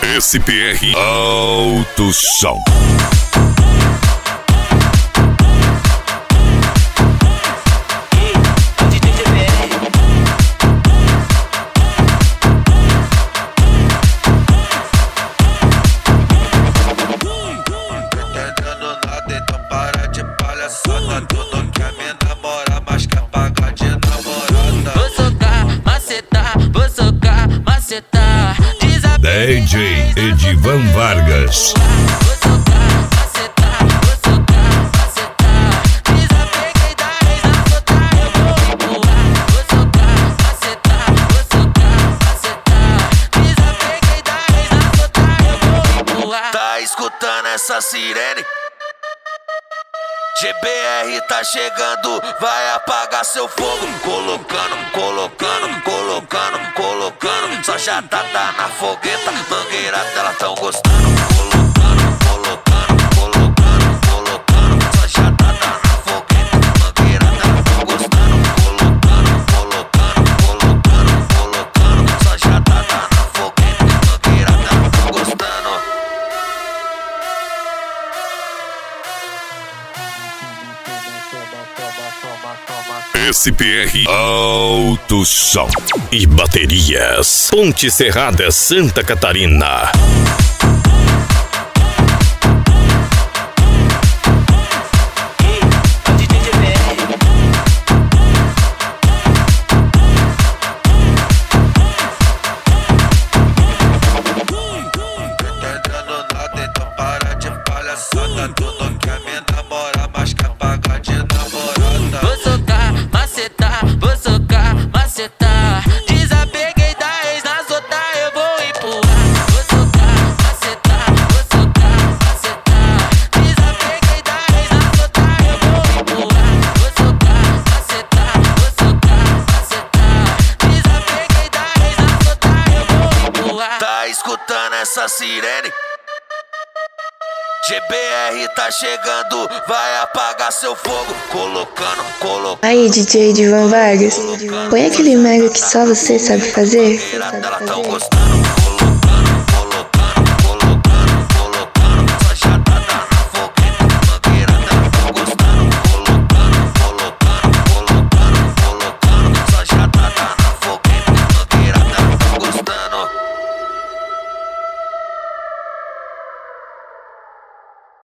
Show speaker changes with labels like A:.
A: SPR Alto Som. DJ Edivan Vargas.
B: Tá escutando essa sirene? GBR tá chegando, vai apagar seu fogo. Colocando, colocando, colocando, colocando. Só já tá na fogueta, mangueira dela tão gostando. Colocando, colocando, colocando, colocando. Só já tá na fogueta, mangueira dela tão gostando. Colocando, colocando, colocando, colocando. Só já tá na fogueta, mangueira dela tão gostando.
A: SPR Alto Som e Baterias. Ponte Serrada, Santa Catarina.
B: Tá escutando essa sirene? GBR tá chegando, vai apagar seu fogo. Colocando, colocando.
C: Aí, DJ Edivan Vargas, põe aquele mega que só você sabe fazer.
B: Ela tão gostando.